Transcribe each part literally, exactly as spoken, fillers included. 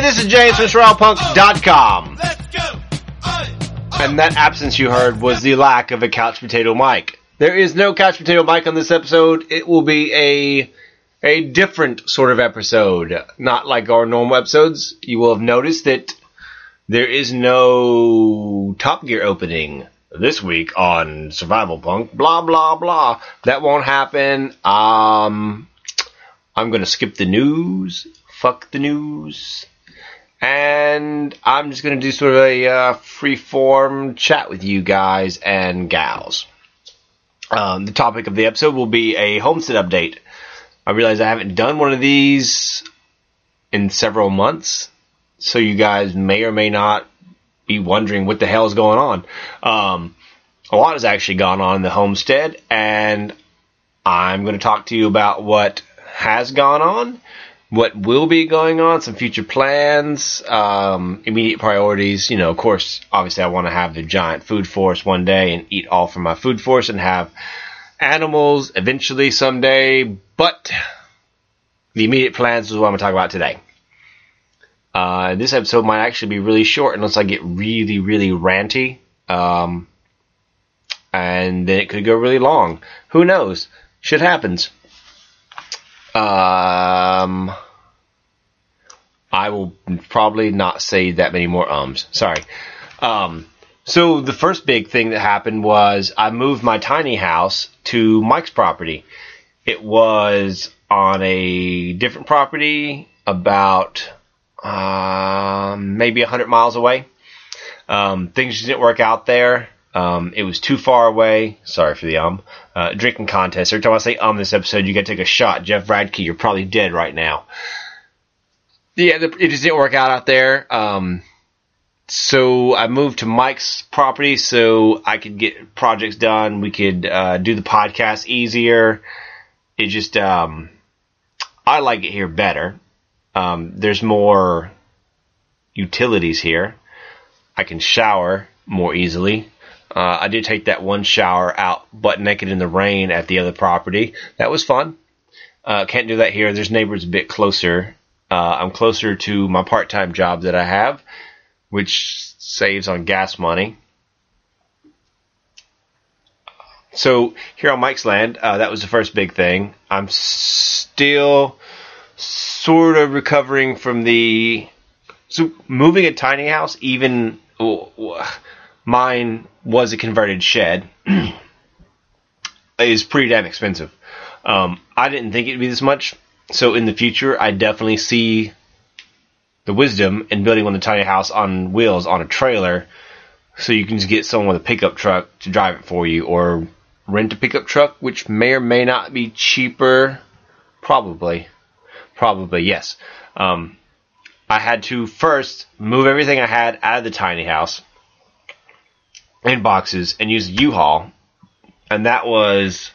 this is James from Surround Punk dot com. And that absence you heard was the lack of a couch potato mic. There is no couch potato mic on this episode. It will be a a different sort of episode, not like our normal episodes. You will have noticed that there is no Top Gear opening this week on Survival Punk. Blah blah blah. That won't happen. Um, I'm gonna skip the news. Fuck the news. And I'm just going to do sort of a uh, free-form chat with you guys and gals. Um, the topic of the episode will be a homestead update. I realize I haven't done one of these in several months, so you guys may or may not be wondering what the hell is going on. Um, a lot has actually gone on in the homestead, and I'm going to talk to you about what has gone on, what will be going on, some future plans, um, immediate priorities. You know, of course, obviously I want to have the giant food forest one day and eat all from my food forest and have animals eventually someday. But the immediate plans is what I'm going to talk about today. Uh, this episode might actually be really short unless I get really, really ranty. Um, and then it could go really long. Who knows? Shit happens. Um, I will probably not say that many more ums. Sorry. Um, so the first big thing that happened was I moved my tiny house to Mike's property. It was on a different property about um, maybe one hundred miles away. Um, things just didn't work out there. Um, it was too far away. Sorry for the um. Uh, drinking contest. Every time I say um this episode, you gotta take a shot. Jeff Radke, you're probably dead right now. Yeah, the, it just didn't work out out there. Um, so I moved to Mike's property so I could get projects done. We could uh, do the podcast easier. It just, um, I like it here better. Um, there's more utilities here. I can shower more easily. Uh, I did take that one shower out butt naked in the rain at the other property. That was fun. Uh, can't do that here. There's neighbors a bit closer. Uh, I'm closer to my part-time job that I have, which saves on gas money. So here on Mike's land, uh, that was the first big thing. I'm still sort of recovering from the... So moving a tiny house, even... Mine was a converted shed. Is pretty damn expensive. Um, I didn't think it'd be this much. So in the future, I definitely see the wisdom in building one of the tiny house on wheels on a trailer, so you can just get someone with a pickup truck to drive it for you, or rent a pickup truck, which may or may not be cheaper. Probably, probably yes. Um, I had to first move everything I had out of the tiny house in boxes and use a U-Haul, and that was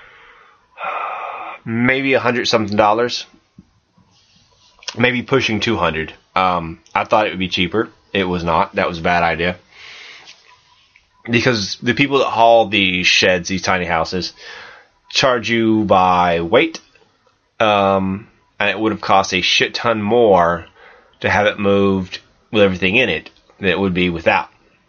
maybe a hundred something dollars, maybe pushing two hundred. Um, I thought it would be cheaper. It was not. That was a bad idea, because the people that haul these sheds, these tiny houses, charge you by weight, um, and it would have cost a shit ton more to have it moved with everything in it than it would be without.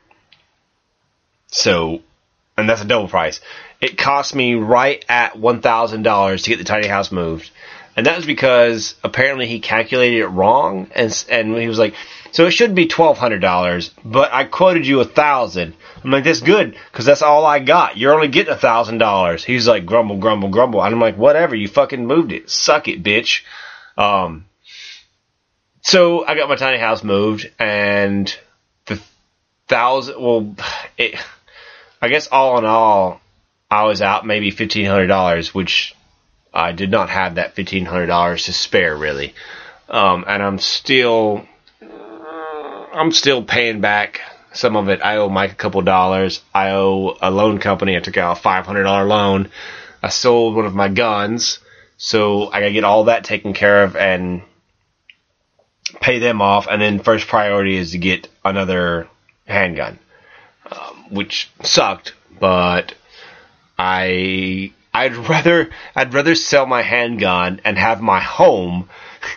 So, and that's a double price. It cost me right at one thousand dollars to get the tiny house moved. And that was because apparently he calculated it wrong. And and he was like, so it should be twelve hundred dollars, but I quoted you one thousand dollars. I'm like, that's good, because that's all I got. You're only getting one thousand dollars. He's like, grumble, grumble, grumble. And I'm like, whatever, you fucking moved it. Suck it, bitch. Um, so I got my tiny house moved, and the thousand, well, it... I guess all in all, I was out maybe fifteen hundred dollars, which I did not have that fifteen hundred dollars to spare, really. Um, and I'm still, I'm still paying back some of it. I owe Mike a couple dollars. I owe a loan company. I took out a five hundred dollars loan. I sold one of my guns, so I gotta get all that taken care of and pay them off. And then first priority is to get another handgun. Um, which sucked, but I I'd rather I'd rather sell my handgun and have my home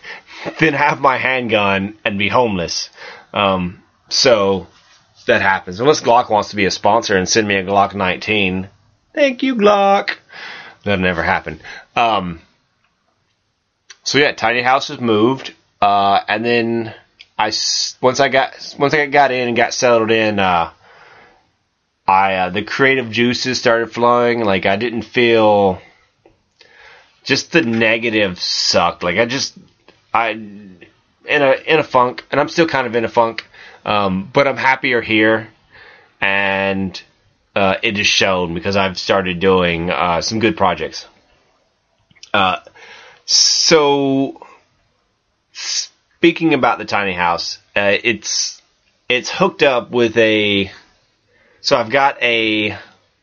than have my handgun and be homeless. Um, so that happens. Unless Glock wants to be a sponsor and send me a Glock nineteen. Thank you, Glock. That'll never happen. Um, so yeah, tiny house was moved, uh, and then I once I got once I got in and got settled in, uh, I uh, the creative juices started flowing. Like I didn't feel just the negative sucked. Like I just I in a in a funk, and I'm still kind of in a funk, um, but I'm happier here, and uh, it just showed because I've started doing uh, some good projects. Uh, so speaking about the tiny house, uh, it's it's hooked up with a. So I've got a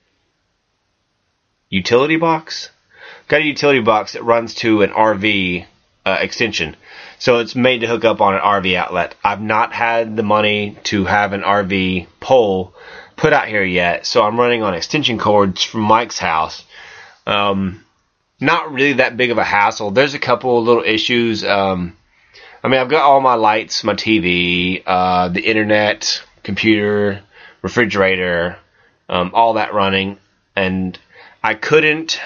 utility box. Got a utility box that runs to an R V uh, extension. So it's made to hook up on an R V outlet. I've not had the money to have an R V pole put out here yet, so I'm running on extension cords from Mike's house. Um, not really that big of a hassle. There's a couple of little issues. Um, I mean, I've got all my lights, my T V, uh, the internet, computer, refrigerator, um, all that running, and I couldn't,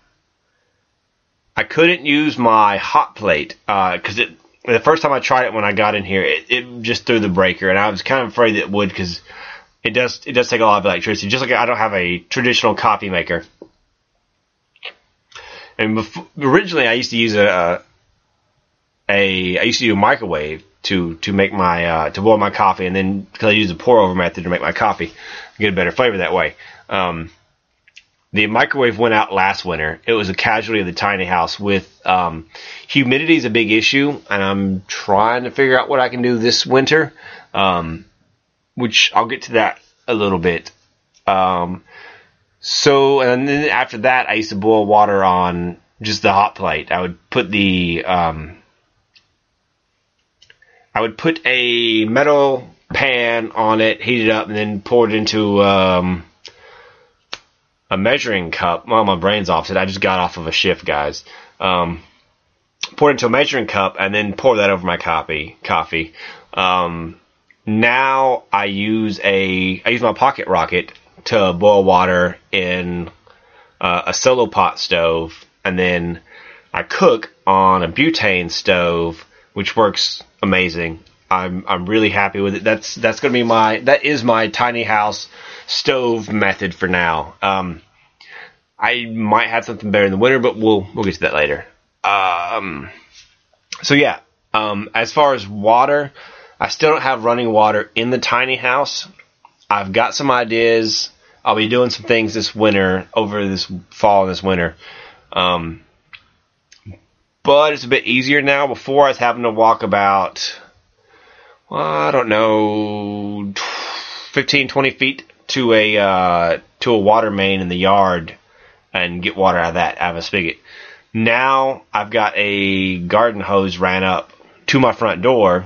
I couldn't use my hot plate, uh, cause it, the first time I tried it when I got in here, it, it just threw the breaker, and I was kind of afraid that it would, cause it does, it does take a lot of electricity, just like I don't have a traditional coffee maker. And before, originally I used to use a, a, I used to use a microwave to, to make my, uh, to boil my coffee, and then, because I use the pour over method to make my coffee, get a better flavor that way. Um, the microwave went out last winter. It was a casualty of the tiny house with, um, humidity is a big issue, and I'm trying to figure out what I can do this winter, um, which I'll get to that a little bit. Um, so, and then after that, I used to boil water on just the hot plate. I would put the, um, I would put a metal pan on it, heat it up, and then pour it into um, a measuring cup. Well, my brain's off it. I just got off of a shift, guys. Um, pour it into a measuring cup, and then pour that over my coffee. Coffee. Um, now I use a I use my pocket rocket to boil water in uh, a solo pot stove, and then I cook on a butane stove, which works amazing. I'm I'm really happy with it. That's that's gonna be my that is my tiny house stove method for now. Um, I might have something better in the winter, but we'll we'll get to that later. Um, so yeah. Um, as far as water, I still don't have running water in the tiny house. I've got some ideas. I'll be doing some things this winter, over this fall and this winter. Um, but it's a bit easier now. Before I was having to walk about, well, I don't know, fifteen, twenty feet to a, uh, to a water main in the yard and get water out of that, out of a spigot. Now I've got a garden hose ran up to my front door,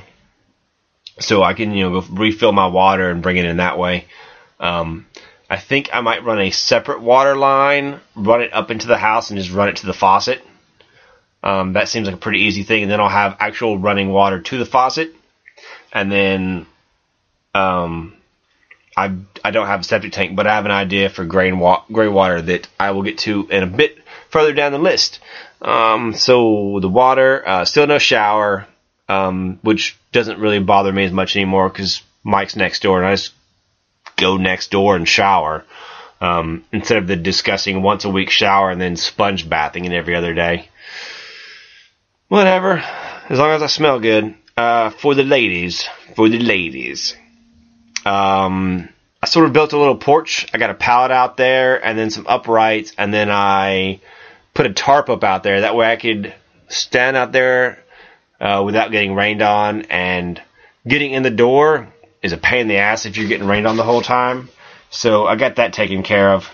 so I can, you know, go refill my water and bring it in that way. Um, I think I might run a separate water line, run it up into the house, and just run it to the faucet. Um, that seems like a pretty easy thing, and then I'll have actual running water to the faucet. And then, um, I I don't have a septic tank, but I have an idea for gray, wa- gray water that I will get to in a bit further down the list. Um, so the water, uh, still no shower, um, which doesn't really bother me as much anymore because Mike's next door, and I just go next door and shower, um, instead of the disgusting once a week shower and then sponge bathing it every other day. Whatever, as long as I smell good. Uh, for the ladies, for the ladies. Um, I sort of built a little porch. I got a pallet out there, and then some uprights, and then I put a tarp up out there. That way I could stand out there uh, without getting rained on, and getting in the door is a pain in the ass if you're getting rained on the whole time. So I got that taken care of.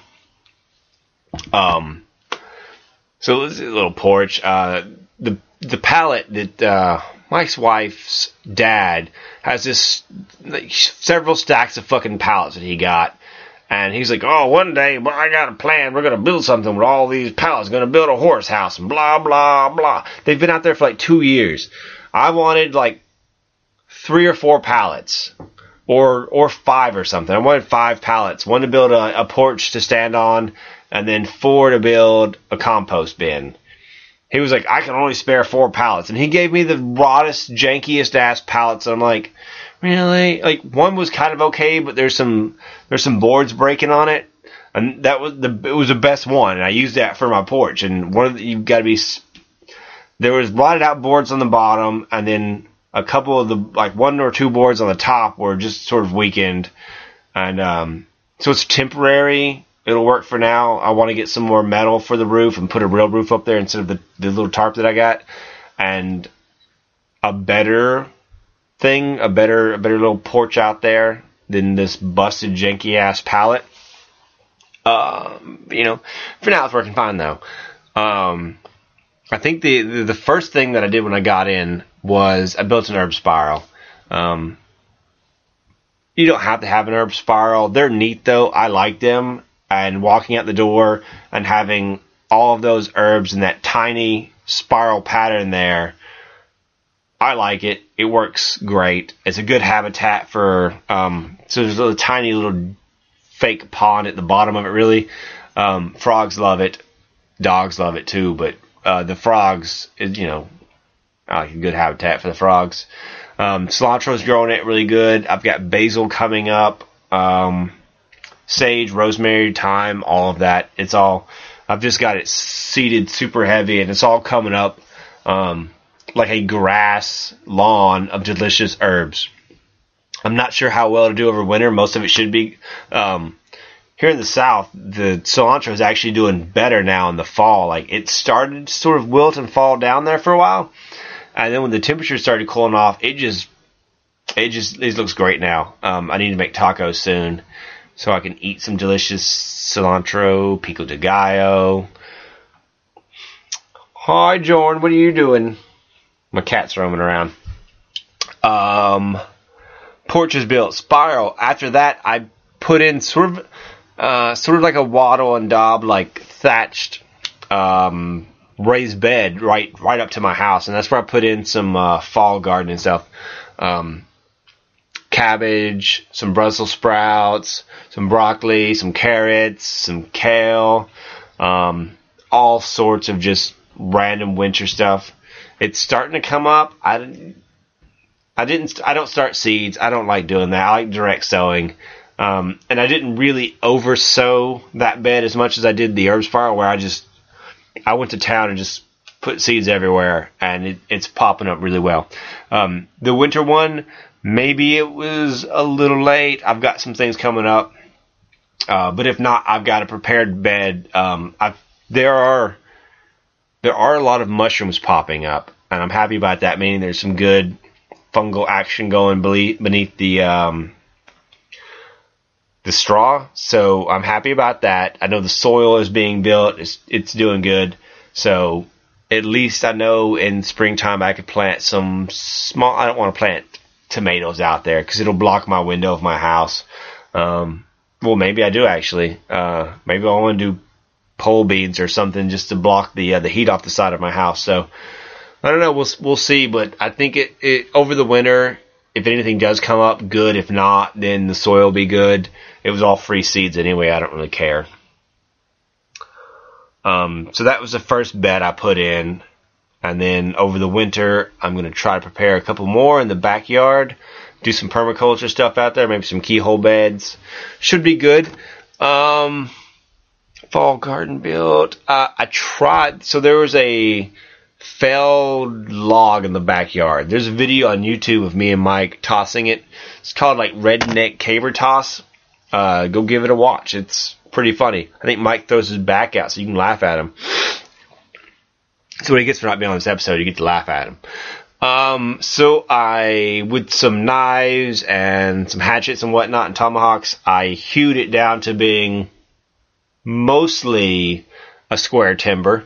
Um, so this is a little porch. Uh, the the pallet that uh, Mike's wife's dad has this, like, several stacks of fucking pallets that he got. And he's like, oh, one day, well, I got a plan. We're going to build something with all these pallets. Going to build a horse house and blah, blah, blah. They've been out there for like two years. I wanted like three or four pallets, or or five or something. I wanted five pallets. One to build a, a porch to stand on, and then four to build a compost bin. He was like, I can only spare four pallets. And he gave me the rottest, jankiest ass pallets. And I'm like, really? Like, one was kind of okay, but there's some there's some boards breaking on it. And that was the it was the best one. And I used that for my porch. And one of the, you've got to be, there was rotted out boards on the bottom, and then a couple of the, like one or two boards on the top were just sort of weakened. And um, so it's temporary. It'll work for now. I want to get some more metal for the roof and put a real roof up there instead of the, the little tarp that I got. And a better thing, a better a better little porch out there than this busted, janky-ass pallet. Um, you know, for now it's working fine, though. Um, I think the, the the first thing that I did when I got in was I built an herb spiral. Um, you don't have to have an herb spiral. They're neat, though. I like them. And walking out the door and having all of those herbs in that tiny spiral pattern there, I like it. It works great. It's a good habitat for, um, so there's a little tiny little fake pond at the bottom of it, really. Um, frogs love it. Dogs love it too, but uh, the frogs, is, you know, I like a good habitat for the frogs. Um, cilantro's growing it really good. I've got basil coming up. Um... Sage, rosemary, thyme, all of that. It's all, I've just got it seeded super heavy, and it's all coming up um, like a grass lawn of delicious herbs. I'm not sure how well it'll do over winter. Most of it should be. Um, here in the South, the cilantro is actually doing better now in the fall. Like, it started to sort of wilt and fall down there for a while, and then when the temperature started cooling off, it just, it just, it looks great now. Um, I need to make tacos soon, so I can eat some delicious cilantro, pico de gallo. Hi, Jordan. What are you doing? My cat's roaming around. Um, porch is built. Spiral. After that, I put in sort of, uh, sort of like a wattle and daub, like thatched, um, raised bed right, right up to my house, and that's where I put in some uh, fall gardening stuff. Um, cabbage, some Brussels sprouts, some broccoli, some carrots, some kale, um, all sorts of just random winter stuff. It's starting to come up. I didn't, I didn't, I don't start seeds. I don't like doing that. I like direct sowing. Um, and I didn't really over sow that bed as much as I did the herb spiral, where I just, I went to town and just put seeds everywhere, and it, it's popping up really well. Um, the winter one, maybe it was a little late. I've got some things coming up. Uh, but if not, I've got a prepared bed. Um, I've, there are, there are a lot of mushrooms popping up, and I'm happy about that, meaning there's some good fungal action going beneath the, um, the straw. So I'm happy about that. I know the soil is being built. It's, it's doing good. So at least I know in springtime I could plant some small, I don't want to plant tomatoes out there because it'll block my window of my house. Um, well, maybe I do actually. Uh, maybe I want to do pole beans or something just to block the uh, the heat off the side of my house. So I don't know. We'll we'll see. But I think it, it over the winter, if anything does come up, good. If not, then the soil will be good. It was all free seeds anyway. I don't really care. Um, so that was the first bed I put in. And then over the winter, I'm going to try to prepare a couple more in the backyard. Do some permaculture stuff out there. Maybe some keyhole beds. Should be good. Um, fall garden build. Uh, I tried. So there was a felled log in the backyard. There's a video on YouTube of me and Mike tossing it. It's called like Redneck Caber Toss. Uh, go give it a watch. It's pretty funny. I think Mike throws his back out so you can laugh at him. So what he gets for not being on this episode, you get to laugh at him. Um, so I, with some knives and some hatchets and whatnot and tomahawks, I hewed it down to being mostly a square timber.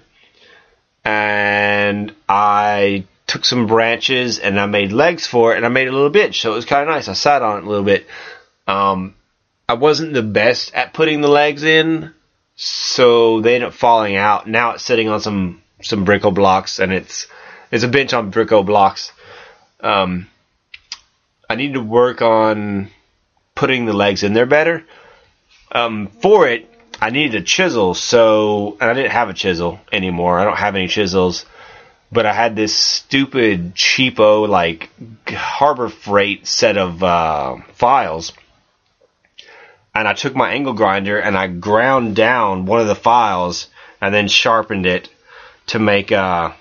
And I took some branches and I made legs for it, and I made a little bench. So it was kind of nice. I sat on it a little bit. Um, I wasn't the best at putting the legs in, so they ended up falling out. Now it's sitting on some, some Brickle blocks, and it's, it's a bench on Brickle blocks. Um, I need to work on putting the legs in there better. Um, for it, I needed a chisel, so, and I didn't have a chisel anymore. I don't have any chisels, but I had this stupid, cheapo, like, Harbor Freight set of uh, files, and I took my angle grinder and I ground down one of the files and then sharpened it to make a,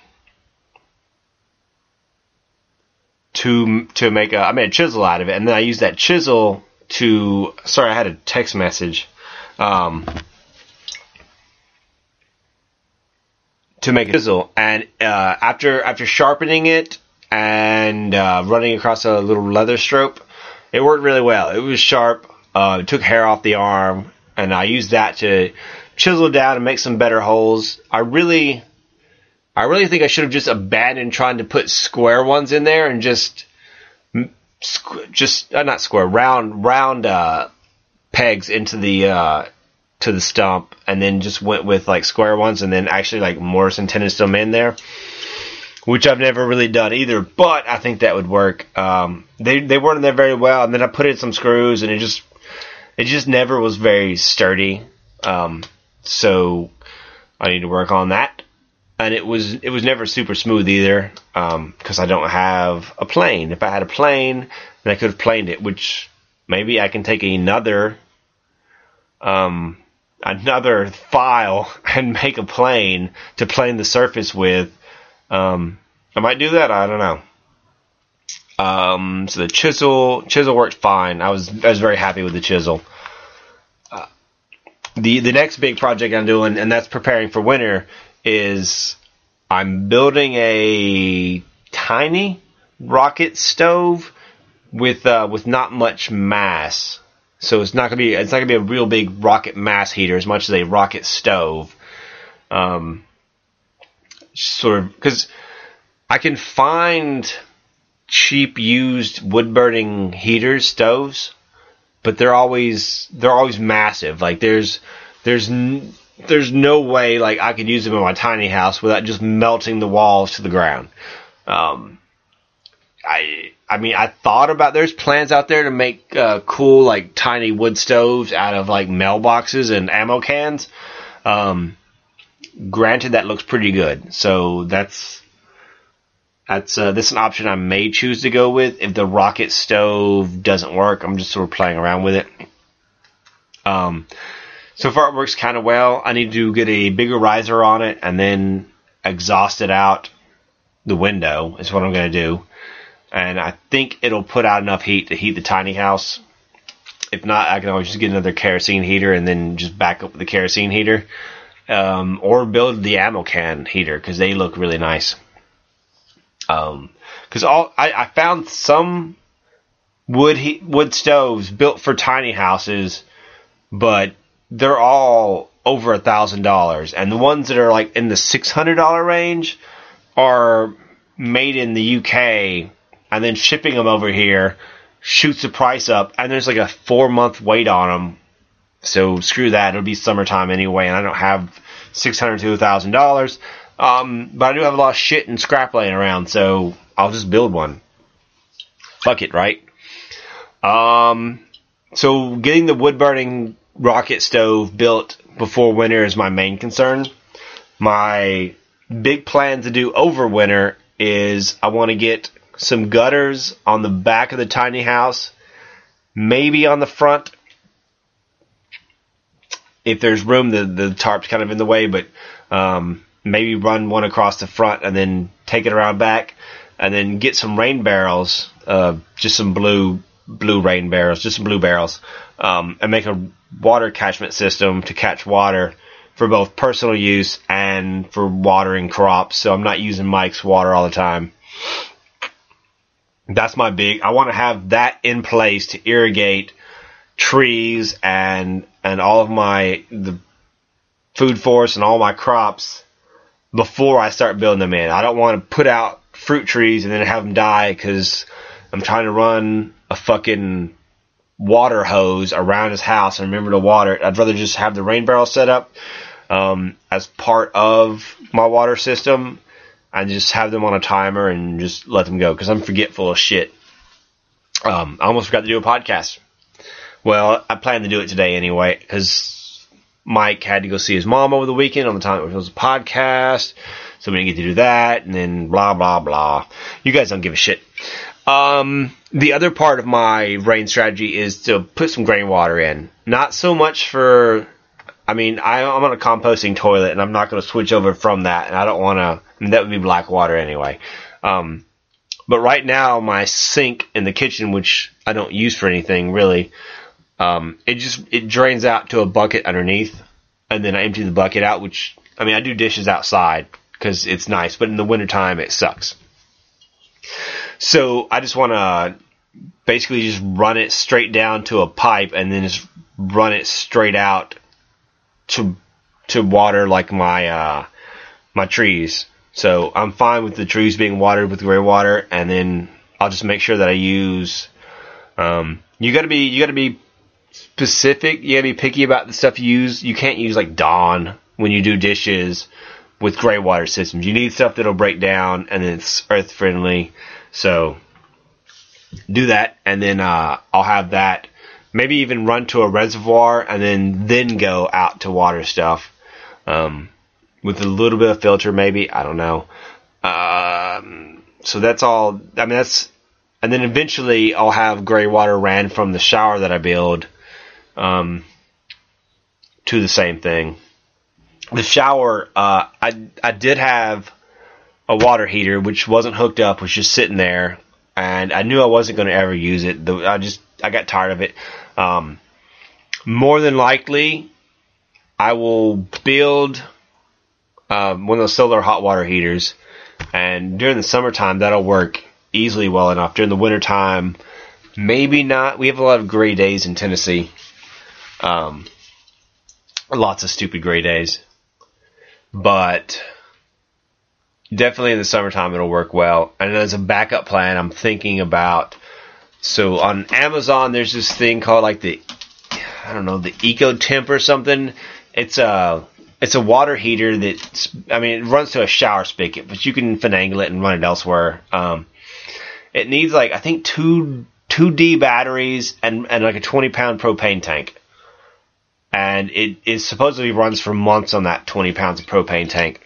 to, to make a, I made a chisel out of it, and then I used that chisel to, sorry, I had a text message, um, to make a chisel, and uh, after after sharpening it and uh, running across a little leather stroke, it worked really well. It was sharp. Uh, it took hair off the arm, and I used that to chisel down and make some better holes. I really, I really think I should have just abandoned trying to put square ones in there and just, just uh, not square, round, round uh, pegs into the. Uh, to the stump, and then just went with like square ones, and then actually like Morrison tenon stem in there, which I've never really done either, but I think that would work. Um, they they weren't in there very well, and then I put in some screws, and it just it just never was very sturdy. Um, so I need to work on that, and it was it was never super smooth either, um, because I don't have a plane. If I had a plane, then I could have planed it, which maybe I can take another. Um, another file and make a plane to plane the surface with. Um, I might do that. I don't know. Um, so the chisel, chisel worked fine. I was, I was very happy with the chisel. Uh, the, the next big project I'm doing, and that's preparing for winter, is I'm building a tiny rocket stove with, uh, with not much mass. So it's not gonna be it's not gonna be a real big rocket mass heater as much as a rocket stove. Um, sort of because I can find cheap used wood burning heaters, stoves, but they're always they're always massive. Like there's there's n- there's no way like I could use them in my tiny house without just melting the walls to the ground. Um, I I mean I thought about there's plans out there to make uh, cool like tiny wood stoves out of like mailboxes and ammo cans. Um, granted, that looks pretty good. So that's that's uh, this is an option I may choose to go with if the rocket stove doesn't work. I'm just sort of playing around with it. Um, so far it works kind of well. I need to get a bigger riser on it and then exhaust it out the window is what I'm going to do. And I think it'll put out enough heat to heat the tiny house. If not, I can always just get another kerosene heater and then just back up with the kerosene heater. Um, or build the ammo can heater because they look really nice. Um, because all I, I found some wood he, wood stoves built for tiny houses, but they're all over a thousand dollars, and the ones that are like in the six hundred dollar range are made in the U K, and then shipping them over here shoots the price up, and there's like a four month wait on them. So screw that. It'll be summertime anyway, and I don't have six hundred to a thousand dollars. Um, but I do have a lot of shit and scrap laying around, so I'll just build one. Fuck it, right? Um, so getting the wood burning rocket stove built before winter is my main concern. My big plan to do over winter is I want to get some gutters on the back of the tiny house, maybe on the front. If there's room, the, the tarp's kind of in the way, but um, maybe run one across the front and then take it around back, and then get some rain barrels, uh, just some blue blue rain barrels, just some blue barrels, um, and make a water catchment system to catch water for both personal use and for watering crops. So I'm not using Mike's water all the time. That's my big. I want to have that in place to irrigate trees and and all of my the food forest and all my crops before I start building them in. I don't want to put out fruit trees and then have them die because I'm trying to run a fucking water hose around his house and remember to water it. I'd rather just have the rain barrel set up um, as part of my water system and just have them on a timer and just let them go, because I'm forgetful of shit. Um, I almost forgot to do a podcast. Well, I plan to do it today anyway, because Mike had to go see his mom over the weekend on the time it was a podcast, so we didn't get to do that, and then blah, blah, blah. You guys don't give a shit. Um, the other part of my rain strategy is to put some grain water in. Not so much for, I mean, I, I'm on a composting toilet, and I'm not going to switch over from that, and I don't want to, I mean, that would be black water anyway. Um, but right now, my sink in the kitchen, which I don't use for anything really, um, it just, it drains out to a bucket underneath, and then I empty the bucket out, which, I mean, I do dishes outside, because it's nice, but in the wintertime, it sucks. So I just want to basically just run it straight down to a pipe and then just run it straight out to to water like my uh, my trees. So I'm fine with the trees being watered with gray water, and then I'll just make sure that I use. Um, you gotta be you gotta be specific. You gotta be picky about the stuff you use. You can't use like Dawn when you do dishes with gray water systems. You need stuff that'll break down and it's earth friendly. So do that, and then uh, I'll have that maybe even run to a reservoir, and then then go out to water stuff um, with a little bit of filter, maybe. I don't know. Um, so that's all. I mean, that's, and then eventually I'll have gray water ran from the shower that I build um, to the same thing. The shower, uh, I I did have a water heater, which wasn't hooked up, was just sitting there, and I knew I wasn't going to ever use it. The, I just, I got tired of it. Um, more than likely, I will build um, one of those solar hot water heaters, and during the summertime, that'll work easily well enough. During the wintertime, maybe not. We have a lot of gray days in Tennessee. Um, lots of stupid gray days. But definitely in the summertime it'll work well. And as a backup plan, I'm thinking about, so on Amazon there's this thing called like the, I don't know, the EcoTemp or something. It's a it's a water heater that's, I mean, it runs to a shower spigot, but you can finagle it and run it elsewhere. Um, it needs like, I think two two D batteries and and like a twenty pound propane tank. And it, it supposedly runs for months on that twenty pounds of propane tank.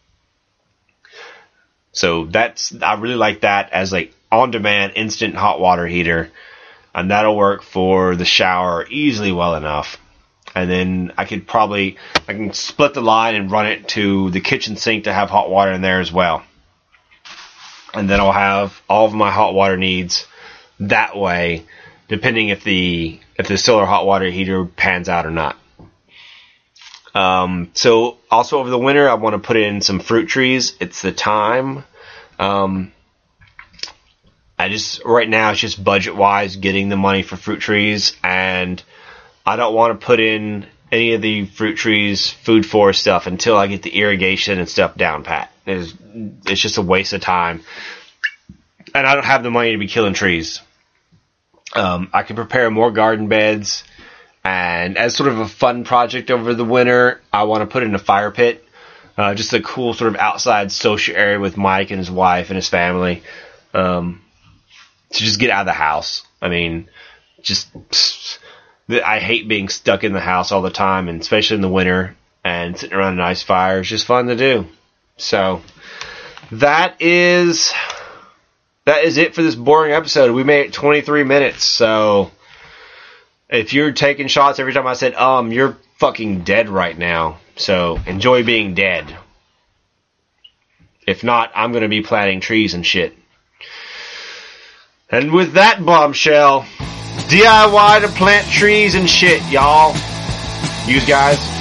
So that's, I really like that as like on-demand instant hot water heater, and that'll work for the shower easily well enough. And then I could probably, I can split the line and run it to the kitchen sink to have hot water in there as well. And then I'll have all of my hot water needs that way, depending if the if the solar hot water heater pans out or not. Um, so also over the winter, I want to put in some fruit trees. It's the time. Um, I just, right now it's just budget wise getting the money for fruit trees, and I don't want to put in any of the fruit trees food forest stuff until I get the irrigation and stuff down pat. It's, it's just a waste of time, and I don't have the money to be killing trees. Um, I can prepare more garden beds. And as sort of a fun project over the winter, I want to put in a fire pit. Uh, just a cool sort of outside social area with Mike and his wife and his family. Um, to just get out of the house. I mean, just, pfft, I hate being stuck in the house all the time, and especially in the winter, and sitting around a nice fire is just fun to do. So, that is, that is it for this boring episode. We made it twenty-three minutes, so if you're taking shots every time I said, um, you're fucking dead right now. So, enjoy being dead. If not, I'm going to be planting trees and shit. And with that bombshell, D I Y to plant trees and shit, y'all. You guys